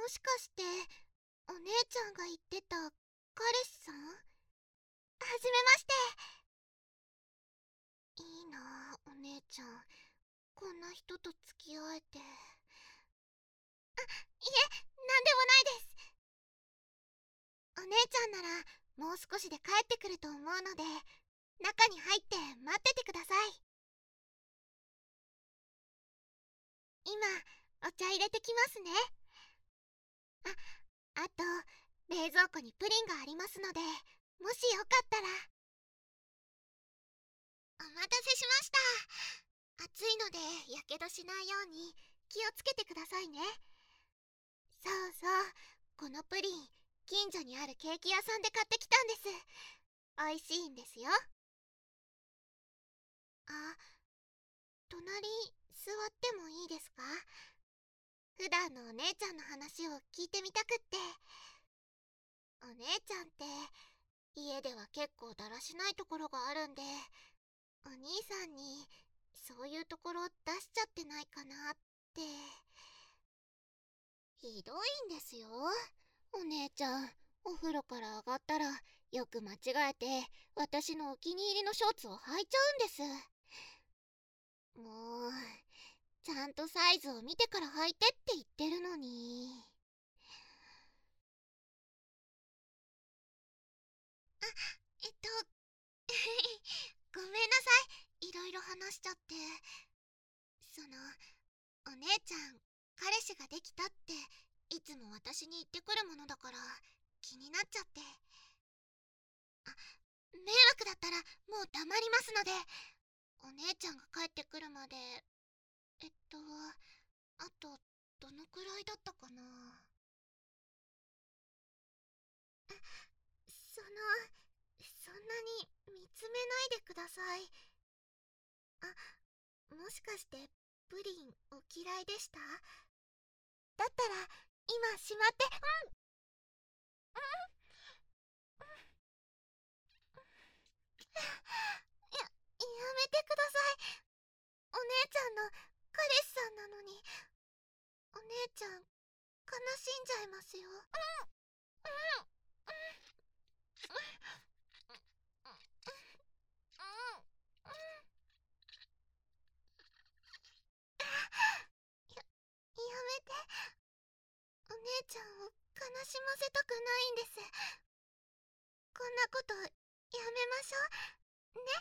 もしかしてお姉ちゃんが言ってた彼氏さん？はじめまして。いいなあ、お姉ちゃん。こんな人と付き合えて。いえ、なんでもないです。お姉ちゃんならもう少しで帰ってくると思うので、中に入って待っててください。今お茶入れてきますね。あと冷蔵庫にプリンがありますので、もしよかったら。お待たせしました。暑いのでやけどしないように気をつけてくださいね。そうそう、このプリン近所にあるケーキ屋さんで買ってきたんです。美味しいんですよ。あ、隣座ってもいいですか？普段のお姉ちゃんの話を聞いてみたくって。お姉ちゃんって家では結構だらしないところがあるんで、お兄さんにそういうところ出しちゃってないかなって。ひどいんですよ、お姉ちゃん。お風呂から上がったらよく間違えて私のお気に入りのショーツを履いちゃうんです。もうちゃんとサイズを見てから履いてって言ってるのに。あ、えっとごめんなさい、いろいろ話しちゃって。お姉ちゃん彼氏ができたっていつも私に言ってくるものだから気になっちゃって。迷惑だったらもう黙りますので、お姉ちゃんが帰ってくるまで。えっとあとどのくらいだったかな。そんなに見つめないでください。もしかしてプリンお嫌いでした？だったら今しまって。やめてください。お姉ちゃんの彼氏さんなのに。お姉ちゃん悲しんじゃいますよ。やめて。お姉ちゃんを悲しませたくないんです。こんなことやめましょうね。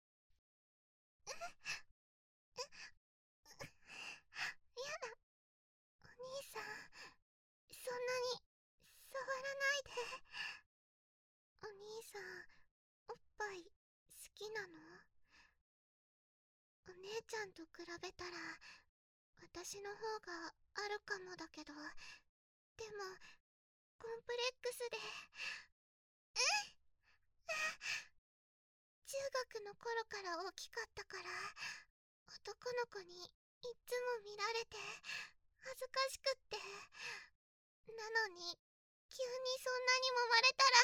やだ、お兄さん、そんなに触らないで。お兄さんおっぱい好きなの？お姉ちゃんと比べたら私の方があるかもだけど、でもコンプレックスで。中学の頃から大きかったから、男の子にいっつも見られて恥ずかしくって。なのに急にそんなに揉まれたら、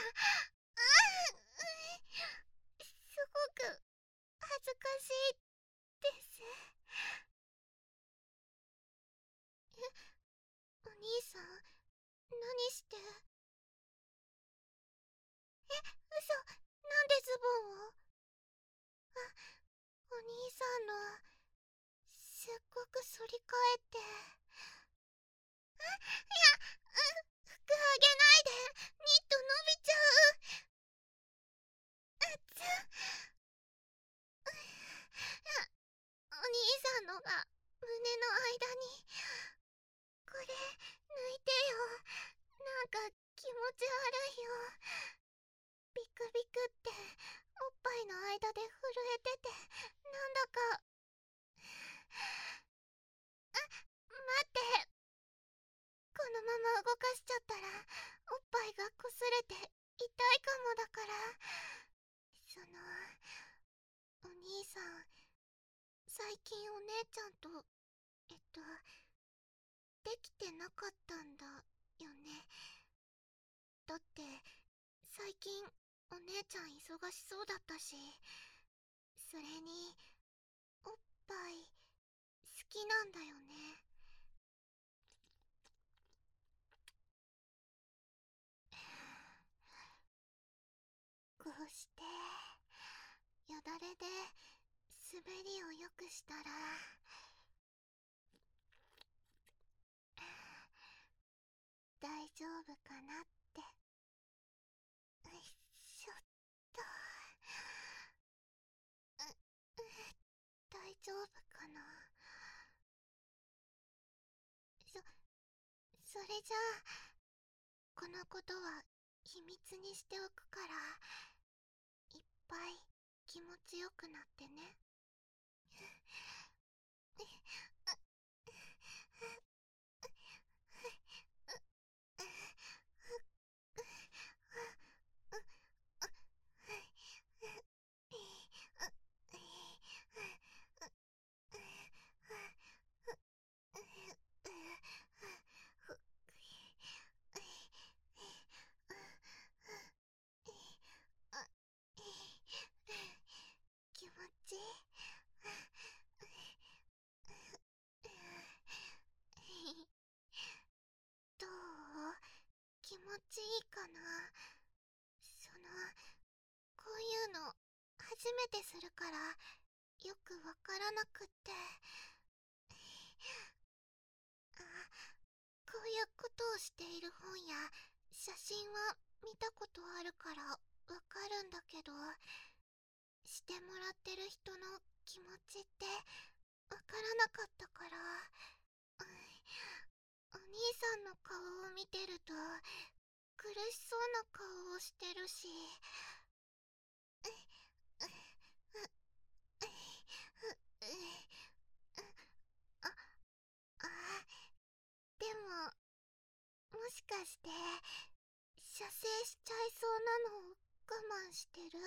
すごく恥ずかしいです。お兄さん何して。嘘、なんでズボンを。お兄さんのすっごく反り返って。服あげないで、ニット伸びちゃう。お兄さんのが胸の間に。これ抜いてよ、なんか気持ち悪いよ。ビクビクっておっぱいの間で震えてて、なんだか。待って、このまま動かしちゃったらおっぱいが擦れて痛いかもだから。お兄さん最近お姉ちゃんとできてなかったんだよね。だって最近お姉ちゃん忙しそうだったし。それにおっぱい好きなんだよね。 滑りを良くしたら大丈夫かなって。よいしょっと。大丈夫かな。それじゃあこのことは秘密にしておくから、いっぱい気持ちよくなってね。気持ちいい。どう？気持ちいいかな。こういうの初めてするからよくわからなくって。あ、こういうことをしている本や写真は見たことあるからわかるんだけど、してもらってる人の気持ちってわからなかったから、お兄さんの顔を見てると苦しそうな顔をしてるし、あ、あ、でも、もしかして射精しちゃいそうなのを我慢してる？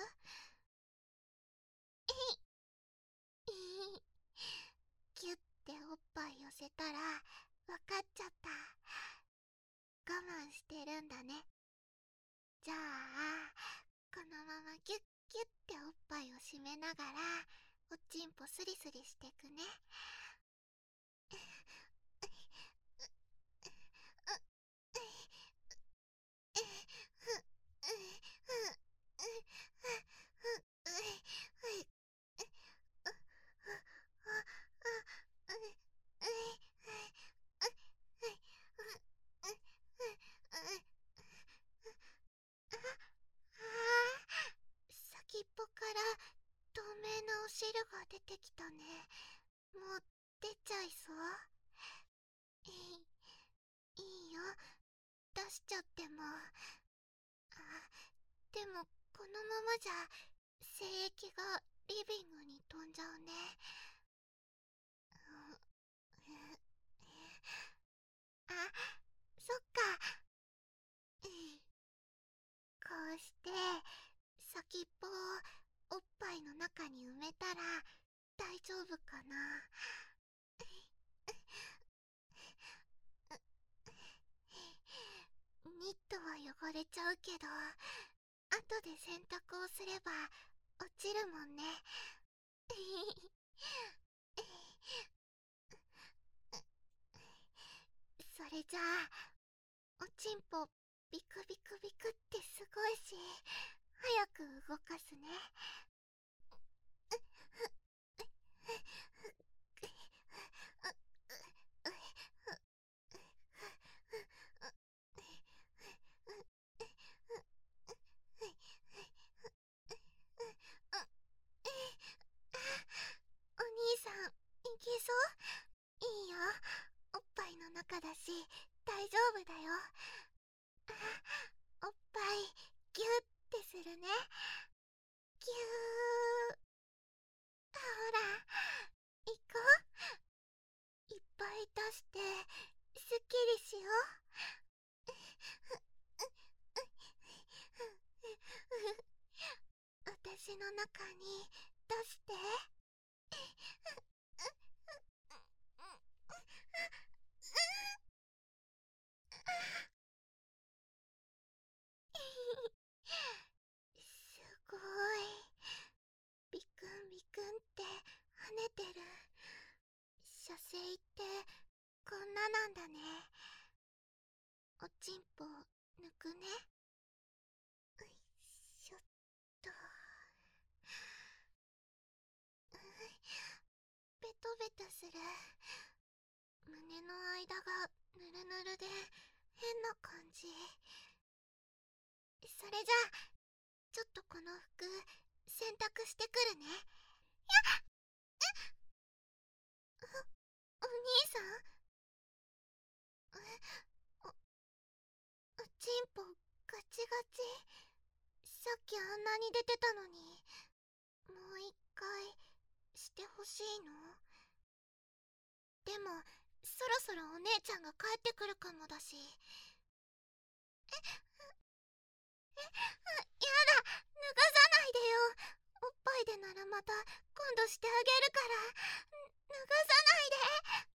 キュッておっぱい寄せたらわかっちゃった。我慢してるんだね。じゃあこのままギュッギュッておっぱいを締めながらおちんぽスリスリしてくね。先っぽから透明なお汁が出てきたね。もう出ちゃいそう？いいよ、出しちゃっても。でもこのままじゃ精液がリビングに飛んじゃうね。あ、そっか。こうして先っぽをおっぱいの中に埋めたら大丈夫かな。ニットは汚れちゃうけど後で洗濯をすれば落ちるもんね。それじゃあおちんぽビクビクビクってすごいし早く動かすね。お兄さんいけそう？いいよ、おっぱいの中だし大丈夫だよ。おっぱいギュッてするね。ギュー。ほら行こう。いっぱい出してすっきりしよう。私の中に出して。すごい。ビクンビクンって跳ねてる。射精ってこんななんだね。おちんぽ抜くね。よいしょっと。 ベタする。胸の間がぬるぬるで変な感じ。それじゃあちょっとこの服洗濯してくるね。お兄さん、チンポガチガチ。さっきあんなに出てたのに、もう一回してほしいの？でもそろそろお姉ちゃんが帰ってくるかもだし。やだ、脱がさないでよ。おっぱいでならまた今度してあげるから、脱がさないで。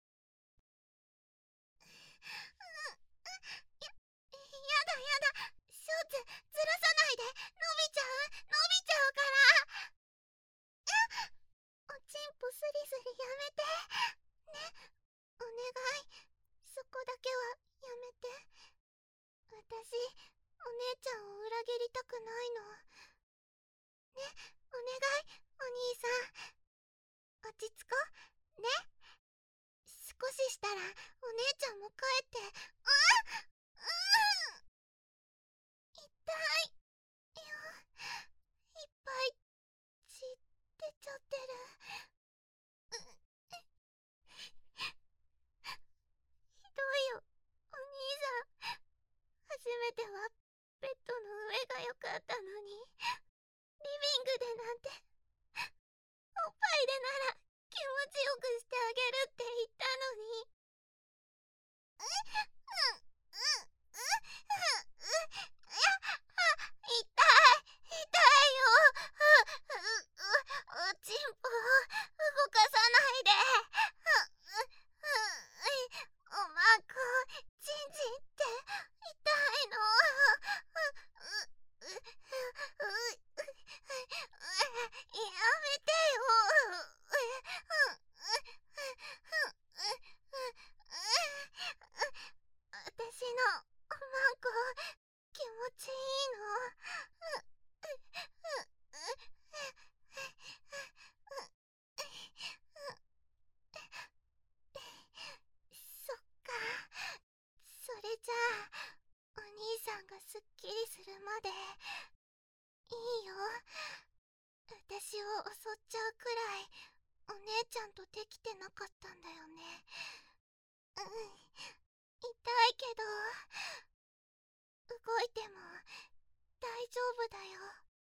やだやだ、ショーツずらさないで。伸びちゃうから。おちんぽスリスリやめてね、お願い。そこだけはやめて。私お姉ちゃんを裏切りたくないのね。お願い、お兄さん、落ち着こうね。少ししたらお姉ちゃんも帰って。痛いよ。いっぱい血出ちゃってる。ひどいよお兄さん。初めてはベッドの上が良かったのに、リビングでなんて。おっぱいでなら気持ちよくしてあげるって言ったのに。痛い痛いよ。おちんぽ動かさないで。おまんこちんちんって痛いの。やめてよ。私のおまんこ気持ちいいの。そっか。それじゃあお兄さんがすっきりするまでいいよ。私を襲っちゃうくらいお姉ちゃんとできてなかったんだよね。痛いけど動いても大丈夫だよ。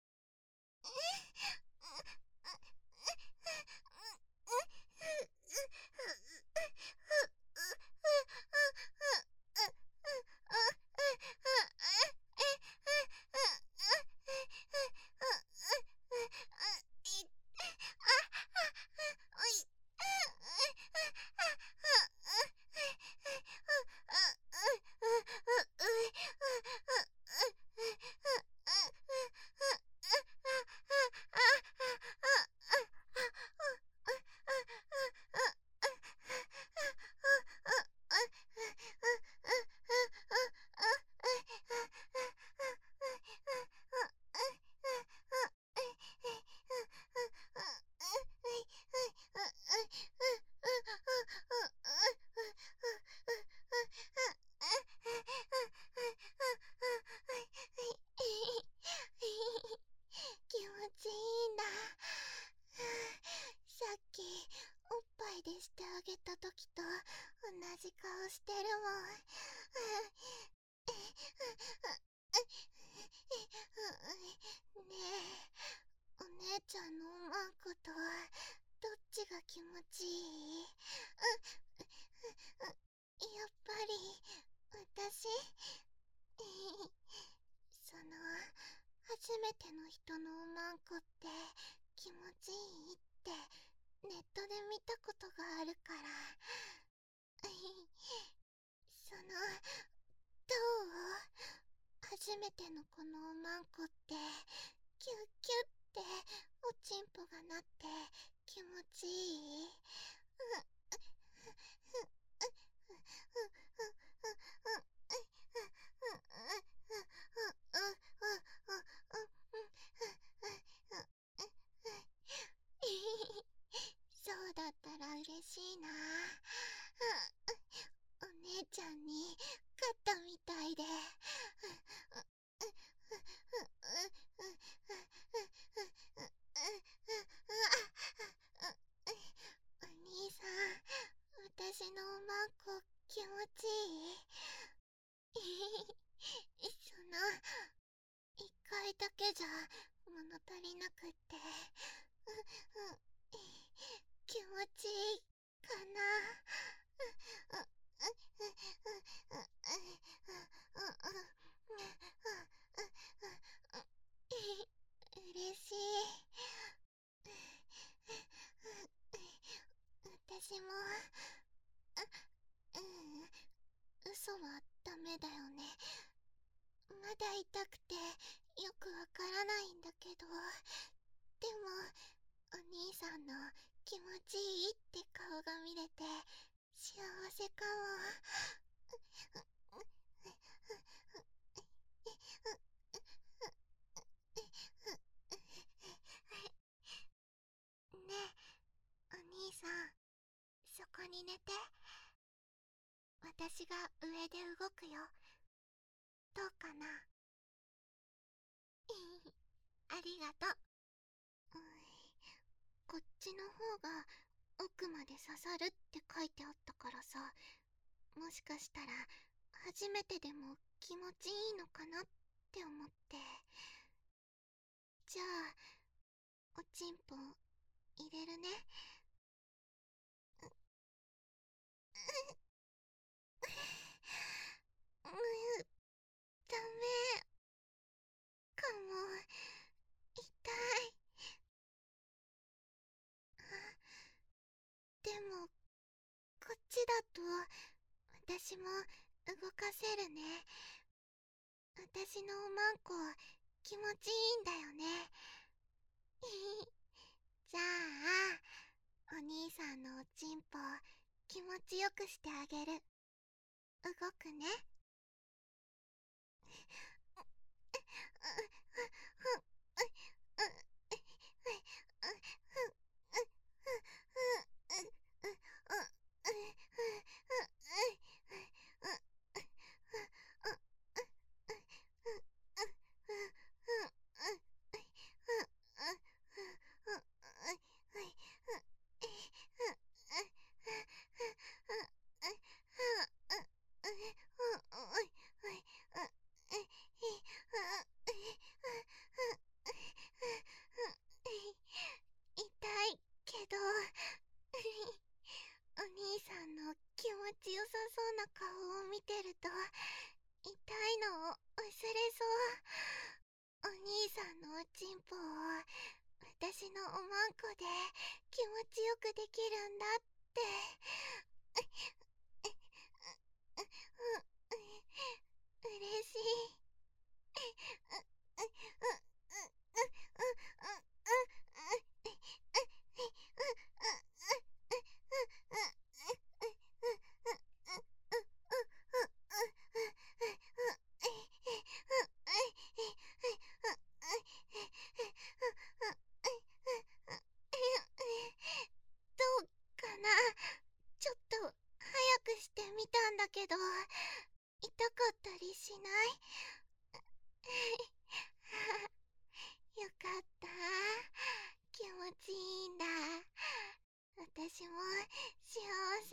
気持ちいいんだ。さっきおっぱいでしてあげた時と同じ顔してるもん。ねえ、お姉ちゃんのおまんことどっちが気持ちいい？やっぱり私。その初めての人のおまんこって気持ちいいってネットで見たことがあるから。そのどう？初めてのこのおまんこってキュッキュッっておちんぽがなって気持ちいい？そうだったら嬉しいな。お姉ちゃんに勝ったみたいで。お兄さん、私のおまんこ気持ちいい？一回だけじゃ物足りなくって、気持ちいいかな。嬉しい。私も、嘘はダメだよね。まだ痛くてよくわからないんだけど、でもお兄さんの気持ちいいって顔が見れて幸せかも。ねえ、お兄さん、そこに寝て。私が上で動くよ。どうかな？ありがとう。こっちの方が奥まで刺さるって書いてあったからさ、もしかしたら初めてでも気持ちいいのかなって思って。じゃあおちんぽ入れるね。ダメかも。痛い。でもこっちだと私も動かせるね。私のおまんこ気持ちいいんだよね。じゃあお兄さんのおちんぽ気持ちよくしてあげる。動くね。痛いけどお兄さんの気持ちよさそうな顔を見てると痛いのを忘れそう。お兄さんのおちんぽを私のおまんこで気持ちよくできるんだって。嬉しい。どうかな。ちょっと早くしてみたんだけど痛かったりしない？よかった。気持ちいいんだ。私も幸せ。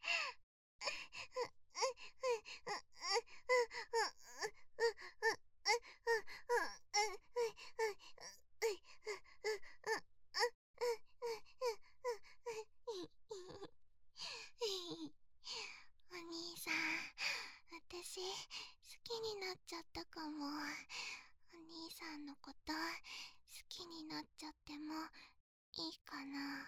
お兄さん、私好きになっちゃったかも。お兄さんのこと好きになっちゃってもいいかな？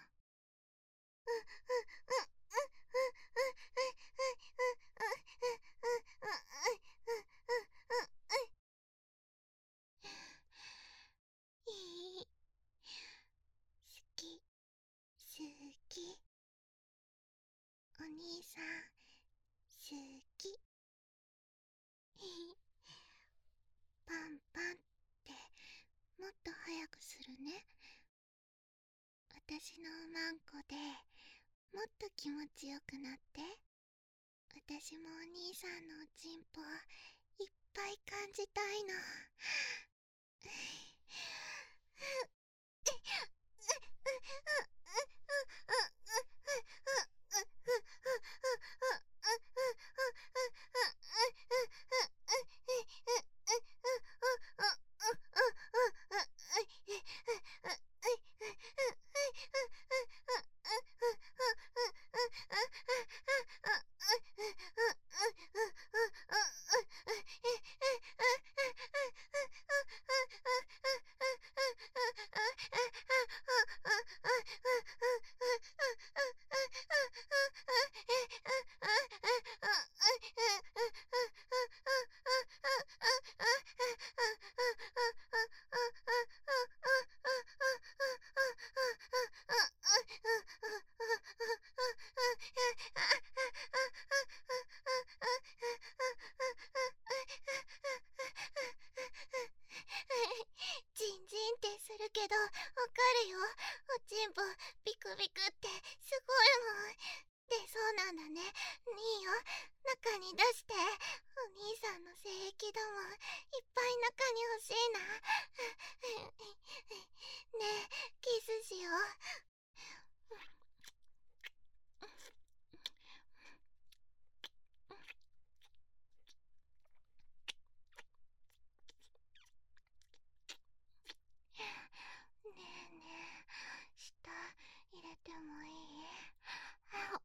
いい。好き、好き。お兄さん、好き。パンパンってもっと早くするね。私のおまんこでもっと気気持ちよくなって。私もお兄さんのおちんぽいっぱい感じたいの。ジンジンってするけどわかるよ。おちんぽビクビクってすごいもん。で、そうなんだね。いいよ、中に出して。お兄さんの精液だもん。いっぱい中に欲しいな。ねえ、キスしよう。ねえねえ、舌入れてもいい？あ、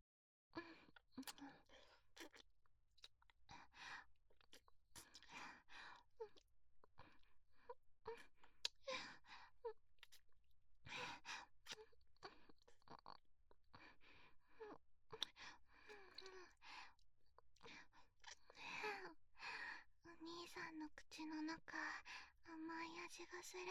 お兄さんの口の中、甘い味がする。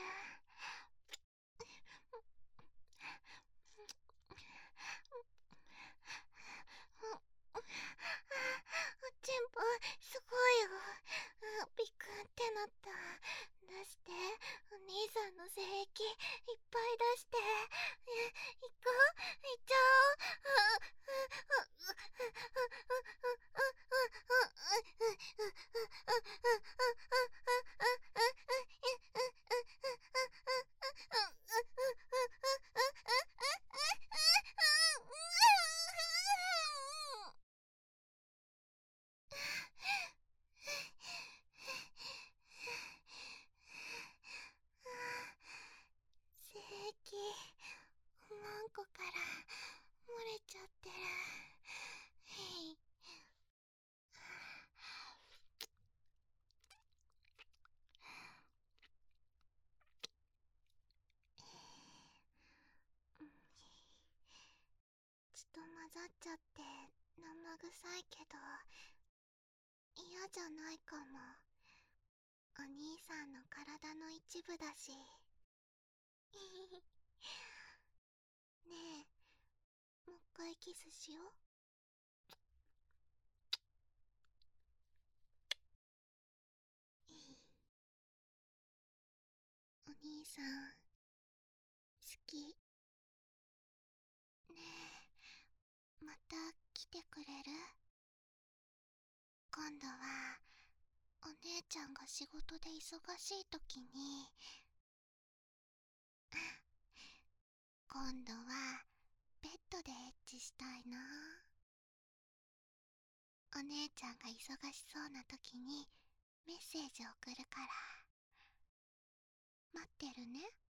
おちんぽすごいよ。ビクってなった。出して。お兄さんの精液いっぱい出して。行こう、行っちゃおう。精液何個から漏れちゃってる。へい。ちょっと混ざっちゃって生臭いけど嫌じゃないかも。お兄さんの体の一部だし。ねえ、もう一回キスしよう。お兄さん好き。ねえ、また来てくれる？今度はお姉ちゃんが仕事で忙しい時に。今度はベッドでエッチしたいな。お姉ちゃんが忙しそうな時にメッセージ送るから待ってるね。